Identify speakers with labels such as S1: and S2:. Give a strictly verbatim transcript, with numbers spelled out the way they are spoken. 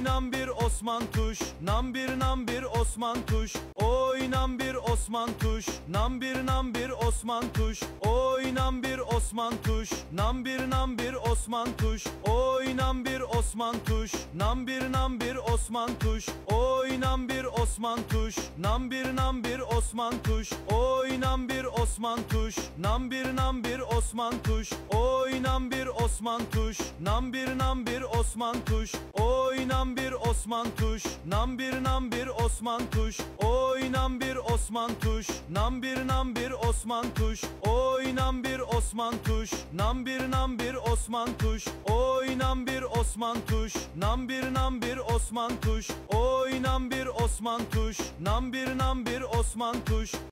S1: Oynan bir Osman Tuş, nam bir nam bir Osman Tuş. Oynan bir Osman Tuş, nam bir nam bir Osman Tuş. Oynan bir Osman Tuş, nam bir nam bir Osman Tuş. Oynan bir Osman Tuş, nam bir nam bir Osman Tuş. Oynan bir Osman Tuş, nam bir nam bir Osman Tuş. Oynan bir Osman Tuş, nam bir nam bir Osman Tuş. Oynan bir Osman Tuş, nam bir nam bir Osman Tuş. Oynan bir Osman Tuş, nam bir nam bir Osman Tuş. Oynan bir Osman Tuş, nam bir nam bir Osman Tuş. Oynan bir Osman Tuş, nam bir nam bir Osman Tuş. Oynan bir Osman Tuş, nam bir nam bir Osman Tuş. Oynan bir Osman Tuş, nam bir nam bir Osman Tuş.